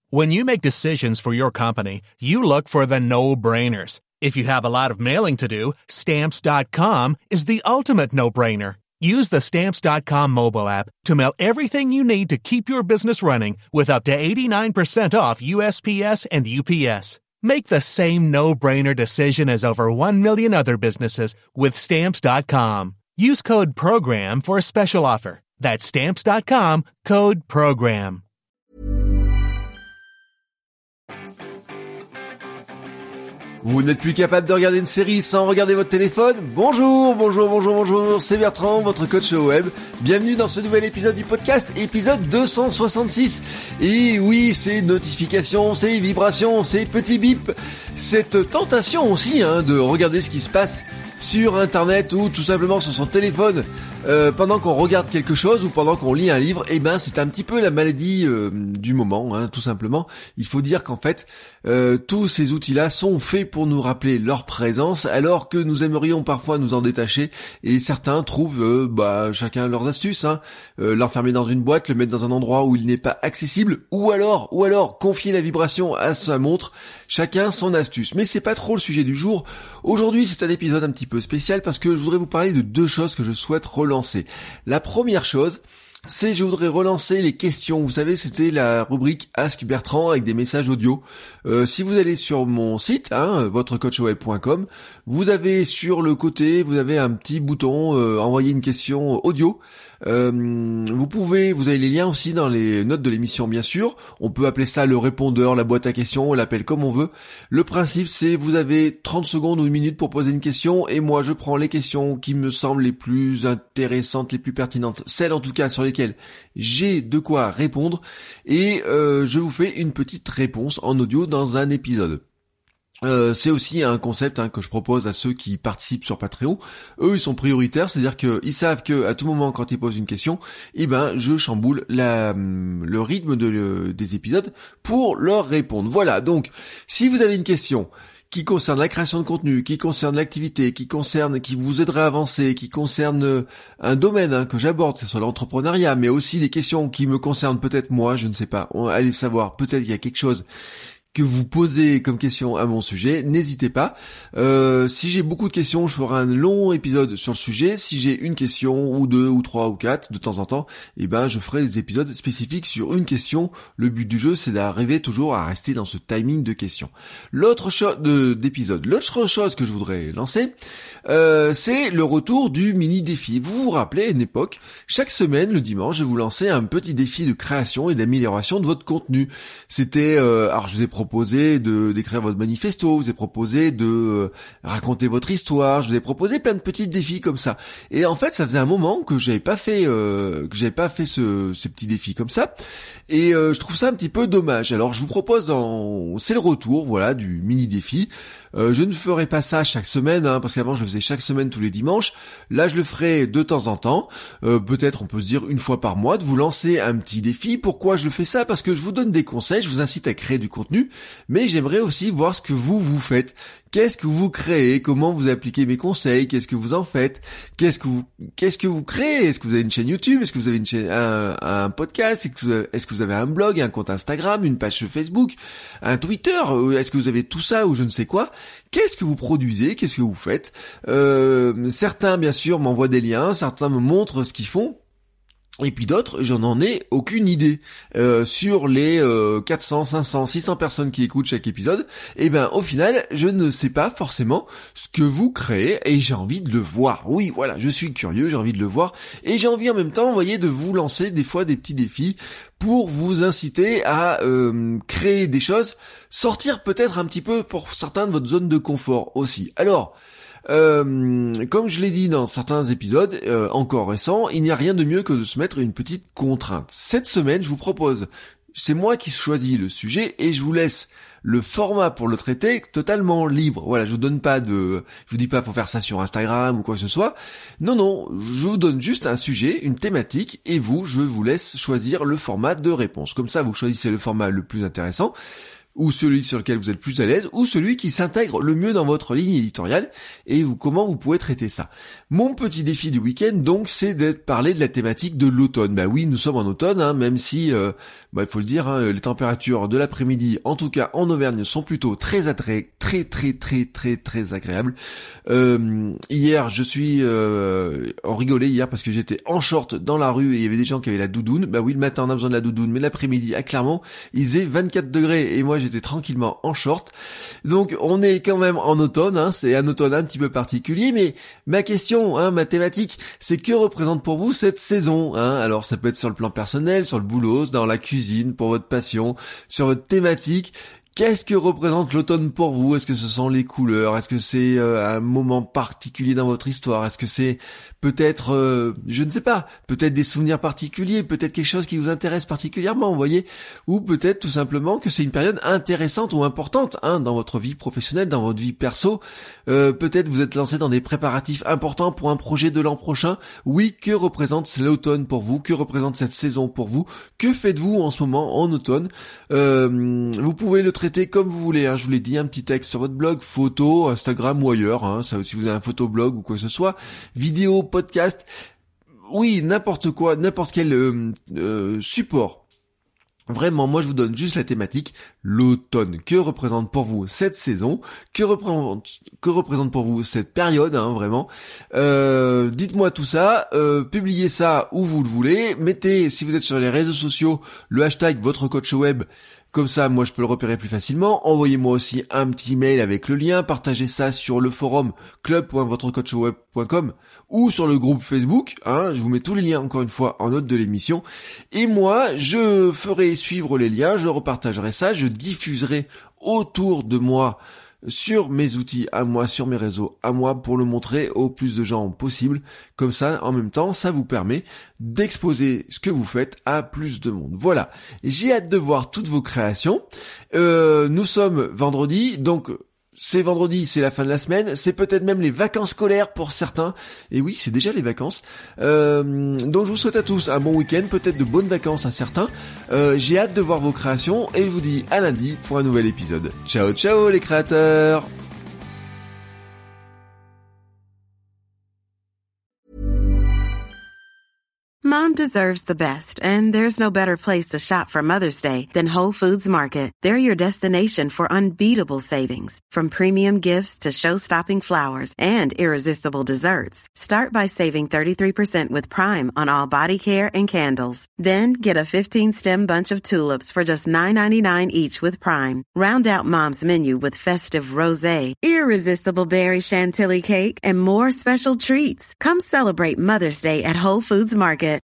When you make decisions for your company, you look for the no-brainers. If you have a lot of mailing to do, Stamps.com is the ultimate no-brainer. Use the Stamps.com mobile app to mail everything you need to keep your business running with up to 89% off USPS and UPS. Make the same no-brainer decision as over 1 million other businesses with Stamps.com. Use code PROGRAM for a special offer. That's Stamps.com, code PROGRAM. Vous n'êtes plus capable de regarder une série sans regarder votre téléphone ? Bonjour, c'est Bertrand, votre coach au web. Bienvenue dans ce nouvel épisode du podcast, épisode 266. Et oui, ces notifications, ces vibrations, ces petits bips, cette tentation aussi de regarder ce qui se passe sur internet ou tout simplement sur son téléphone pendant qu'on regarde quelque chose ou pendant qu'on lit un livre, c'est un petit peu la maladie du moment, tout simplement. Il faut dire qu'en fait, tous ces outils-là sont faits pour nous rappeler leur présence, alors que nous aimerions parfois nous en détacher, et certains trouvent chacun leurs astuces, l'enfermer dans une boîte, le mettre dans un endroit où il n'est pas accessible, ou alors confier la vibration à sa montre, chacun son astuce. Mais c'est pas trop le sujet du jour. Aujourd'hui, c'est un épisode un petit peu spécial parce que je voudrais vous parler de deux choses que je souhaite relancer. La première chose, c'est je voudrais relancer les questions. Vous savez, c'était la rubrique Ask Bertrand avec des messages audio. Si vous allez sur mon site, votrecoachweb.com, vous avez sur le côté, vous avez un petit bouton envoyer une question audio. Vous avez les liens aussi dans les notes de l'émission, bien sûr. On peut appeler ça le répondeur, la boîte à questions, on l'appelle comme on veut. Le principe, c'est vous avez 30 secondes ou une minute pour poser une question, et moi je prends les questions qui me semblent les plus intéressantes, les plus pertinentes, celles en tout cas sur lesquelles j'ai de quoi répondre, et je vous fais une petite réponse en audio dans un épisode. C'est aussi un concept que je propose à ceux qui participent sur Patreon. Eux, ils sont prioritaires, c'est-à-dire qu'ils savent que à tout moment, quand ils posent une question, je chamboule le rythme des épisodes pour leur répondre. Voilà, donc, si vous avez une question qui concerne la création de contenu, qui concerne l'activité, qui vous aiderait à avancer, qui concerne un domaine que j'aborde, que ce soit l'entrepreneuriat, mais aussi des questions qui me concernent peut-être moi, je ne sais pas, allez savoir, peut-être qu'il y a quelque chose que vous posez comme question à mon sujet, n'hésitez pas. Si j'ai beaucoup de questions, je ferai un long épisode sur le sujet. Si j'ai une question, ou deux, ou trois, ou quatre, de temps en temps, je ferai des épisodes spécifiques sur une question. Le but du jeu, c'est d'arriver toujours à rester dans ce timing de questions. L'autre chose que je voudrais lancer, c'est le retour du mini-défi. Vous vous rappelez, à une époque, chaque semaine, le dimanche, je vous lançais un petit défi de création et d'amélioration de votre contenu. C'était, alors je vous ai proposé d'écrire votre manifesto, je vous ai proposé de raconter votre histoire, je vous ai proposé plein de petits défis comme ça. Et en fait, ça faisait un moment que j'avais pas fait ce petit défi comme ça. Et je trouve ça un petit peu dommage. Alors je vous propose, c'est le retour, voilà, du mini-défi. Je ne ferai pas ça chaque semaine, parce qu'avant je faisais chaque semaine tous les dimanches. Là je le ferai de temps en temps, peut-être on peut se dire une fois par mois, de vous lancer un petit défi. Pourquoi je fais ça ? Parce que je vous donne des conseils, je vous incite à créer du contenu, mais j'aimerais aussi voir ce que vous faites. Qu'est-ce que vous créez ? Comment vous appliquez mes conseils ? Qu'est-ce que vous en faites ? Qu'est-ce que vous créez ? Est-ce que vous avez une chaîne YouTube ? Est-ce que vous avez un podcast ? Est-ce que vous avez un blog, un compte Instagram, une page Facebook, un Twitter ? Est-ce que vous avez tout ça ou je ne sais quoi ? Qu'est-ce que vous produisez ? Qu'est-ce que vous faites ? Certains, bien sûr, m'envoient des liens, certains me montrent ce qu'ils font. Et puis d'autres, j'en ai aucune idée. Sur les 400, 500, 600 personnes qui écoutent chaque épisode, au final, je ne sais pas forcément ce que vous créez et j'ai envie de le voir. Oui, voilà, je suis curieux, j'ai envie de le voir et j'ai envie en même temps, de vous lancer des fois des petits défis pour vous inciter à créer des choses, sortir peut-être un petit peu pour certains de votre zone de confort aussi. Alors, comme je l'ai dit dans certains épisodes encore récents, il n'y a rien de mieux que de se mettre une petite contrainte. Cette semaine, je vous propose, c'est moi qui choisis le sujet et je vous laisse le format pour le traiter totalement libre. Voilà, je vous dis pas faut faire ça sur Instagram ou quoi que ce soit. Non, je vous donne juste un sujet, une thématique et je vous laisse choisir le format de réponse. Comme ça, vous choisissez le format le plus intéressant. ou celui sur lequel vous êtes plus à l'aise, ou celui qui s'intègre le mieux dans votre ligne éditoriale, et comment vous pouvez traiter ça. Mon petit défi du week-end, donc, c'est de parler de la thématique de l'automne. Bah oui, nous sommes en automne, même si, il faut le dire, les températures de l'après-midi, en tout cas en Auvergne, sont plutôt très agréables. Hier, je suis rigolé hier parce que j'étais en short dans la rue et il y avait des gens qui avaient la doudoune. Bah oui, le matin on a besoin de la doudoune, mais l'après-midi, à Clermont, il faisait 24 degrés et moi j'étais tranquillement en short. Donc on est quand même en automne, c'est un automne un petit peu particulier, mais ma question, ma thématique, c'est que représente pour vous cette saison, Alors ça peut être sur le plan personnel, sur le boulot, dans la cuisine, pour votre passion, sur votre thématique. Qu'est-ce que représente l'automne pour vous? Est-ce que ce sont les couleurs? Est-ce que c'est un moment particulier dans votre histoire? Est-ce que c'est peut-être, je ne sais pas, peut-être des souvenirs particuliers, peut-être quelque chose qui vous intéresse particulièrement, vous voyez? Ou peut-être tout simplement que c'est une période intéressante ou importante dans votre vie professionnelle, dans votre vie perso. Peut-être vous êtes lancé dans des préparatifs importants pour un projet de l'an prochain. Oui, que représente l'automne pour vous? Que représente cette saison pour vous? Que faites-vous en ce moment en automne? Vous pouvez le traiter comme vous voulez, je vous l'ai dit, un petit texte sur votre blog, photo, Instagram ou ailleurs, ça, si vous avez un photoblog ou quoi que ce soit, vidéo, podcast, oui, n'importe quoi, n'importe quel support. Vraiment, moi je vous donne juste la thématique, l'automne. Que représente pour vous cette saison? Que représente pour vous cette période, vraiment? Dites-moi tout ça, publiez ça où vous le voulez, mettez, si vous êtes sur les réseaux sociaux, le hashtag votre coach web. Comme ça, moi, je peux le repérer plus facilement. Envoyez-moi aussi un petit mail avec le lien. Partagez ça sur le forum club.votrecoachweb.com ou sur le groupe Facebook. Je vous mets tous les liens, encore une fois, en note de l'émission. Et moi, je ferai suivre les liens. Je repartagerai ça. Je diffuserai autour de moi sur mes outils à moi, sur mes réseaux à moi, pour le montrer au plus de gens possible. Comme ça, en même temps, ça vous permet d'exposer ce que vous faites à plus de monde. Voilà, j'ai hâte de voir toutes vos créations. Nous sommes vendredi, donc c'est vendredi, c'est la fin de la semaine, c'est peut-être même les vacances scolaires pour certains, et oui, c'est déjà les vacances, donc je vous souhaite à tous un bon week-end, peut-être de bonnes vacances à certains, j'ai hâte de voir vos créations, et je vous dis à lundi pour un nouvel épisode. Ciao ciao les créateurs! Mom deserves the best, and there's no better place to shop for Mother's Day than Whole Foods Market. They're your destination for unbeatable savings, from premium gifts to show-stopping flowers and irresistible desserts. Start by saving 33% with Prime on all body care and candles. Then get a 15-stem bunch of tulips for just $9.99 each with Prime. Round out Mom's menu with festive rosé, irresistible berry chantilly cake, and more special treats. Come celebrate Mother's Day at Whole Foods Market.